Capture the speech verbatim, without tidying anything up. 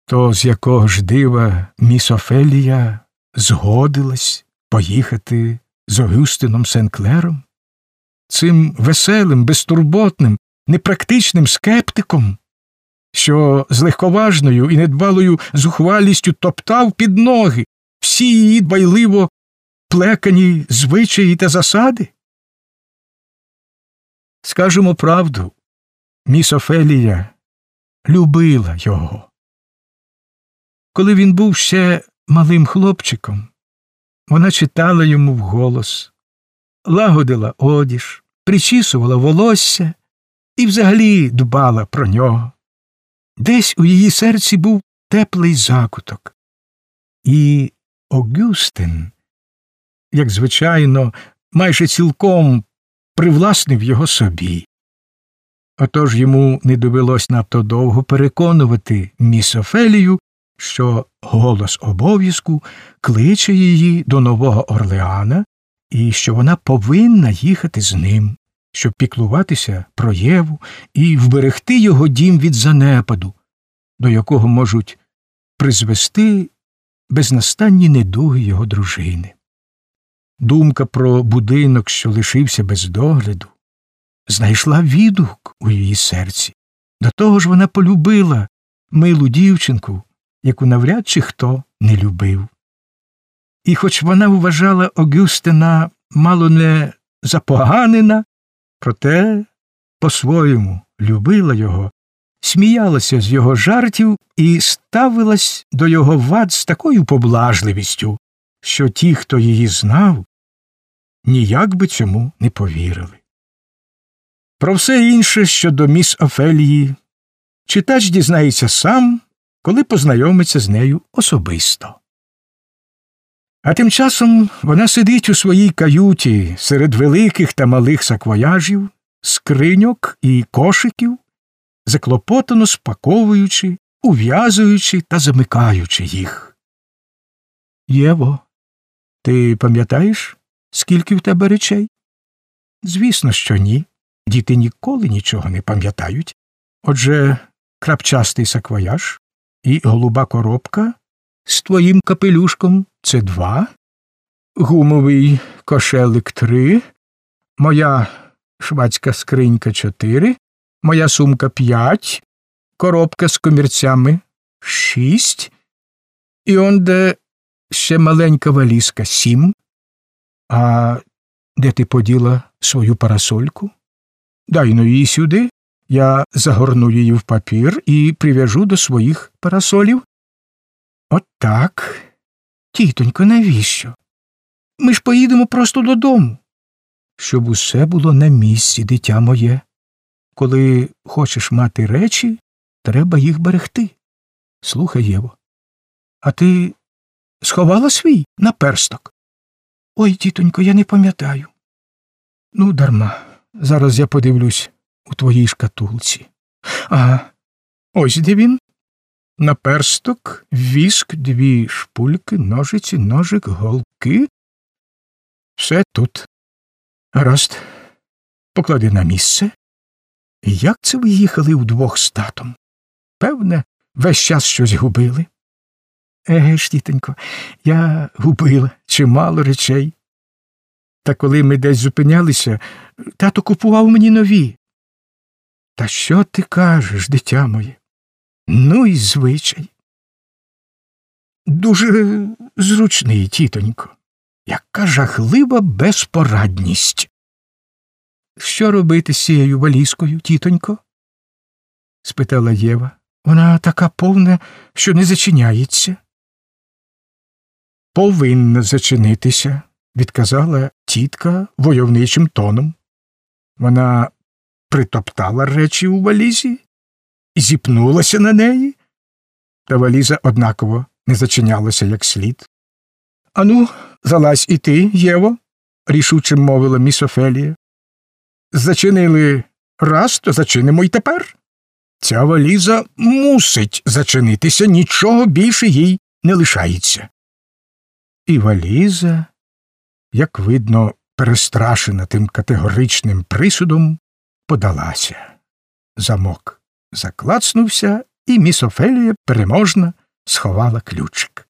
То з якого ж дива міс Офелія згодилась поїхати з Огюстином Сен-Клером, цим веселим, безтурботним, непрактичним скептиком, що з легковажною і недбалою зухвалістю топтав під ноги всі її дбайливо плекані звичаї та засади? Скажемо правду, міс Офелія любила його. Коли він був ще малим хлопчиком, вона читала йому вголос, лагодила одіж, причісувала волосся і взагалі дбала про нього. Десь у її серці був теплий закуток. І Огюстин, як звичайно, майже цілком привласнив його собі. Отож йому не довелось надто довго переконувати міс Офелію, що голос обов'язку кличе її до Нового Орлеана і що вона повинна їхати з ним, щоб піклуватися про Єву і вберегти його дім від занепаду, до якого можуть призвести безнастанні недуги його дружини. Думка про будинок, що лишився без догляду, знайшла відгук у її серці. До того ж вона полюбила милу дівчинку, яку навряд чи хто не любив. І хоч вона вважала Огюстина мало не запоганена, проте по-своєму любила його, сміялася з його жартів і ставилась до його вад з такою поблажливістю, що ті, хто її знав, ніяк би цьому не повірили. Про все інше щодо міс Офелії читач дізнається сам, коли познайомиться з нею особисто. А тим часом вона сидить у своїй каюті серед великих та малих саквояжів, скриньок і кошиків, заклопотано спаковуючи, ув'язуючи та замикаючи їх. «Єво, ти пам'ятаєш, скільки в тебе речей?» «Звісно, що ні. Діти ніколи нічого не пам'ятають. Отже, крапчастий саквояж і голуба коробка з твоїм капелюшком – це два, гумовий кошелик – три, моя швадська скринька – чотири, моя сумка – п'ять, коробка з комірцями – шість, і онде ще маленька валізка – сім. А де ти поділа свою парасольку? Дай-но її сюди, я загорну її в папір і прив'яжу до своїх парасолів. От так. Тітонько, навіщо? Ми ж поїдемо просто додому. Щоб усе було на місці, дитя моє. Коли хочеш мати речі, треба їх берегти. Слухай, Єво, а ти сховала свій наперсток? Ой, тітонько, я не пам'ятаю. Ну, дарма. Зараз я подивлюсь у твоїй шкатулці. Ага, ось де він. Наперсток, віск, дві шпульки, ножиці, ножик, голки. Все тут. Гаразд, поклади на місце. Як це ви їхали вдвох з татом? Певне, весь час щось губили. Еге ж, тітонько, я губила чимало речей. Та коли ми десь зупинялися, тато купував мені нові. Та що ти кажеш, дитя моє? Ну і звичай. Дуже зручний, тітонько. Яка жахлива безпорадність. Що робити з цією валізкою, тітонько? Спитала Єва. Вона така повна, що не зачиняється. Повинна зачинитися, відказала тітка войовничим тоном. Вона притоптала речі у валізі і зіпнулася на неї, та валіза однаково не зачинялася як слід. — Ану, залазь і ти, Єво, — рішуче мовила міс Офелія. — Зачинили раз, то зачинимо й тепер. Ця валіза мусить зачинитися, нічого більше їй не лишається. І валіза, як видно, перестрашена тим категоричним присудом, подалася. Замок заклацнувся, і міс Офелія переможна сховала ключик.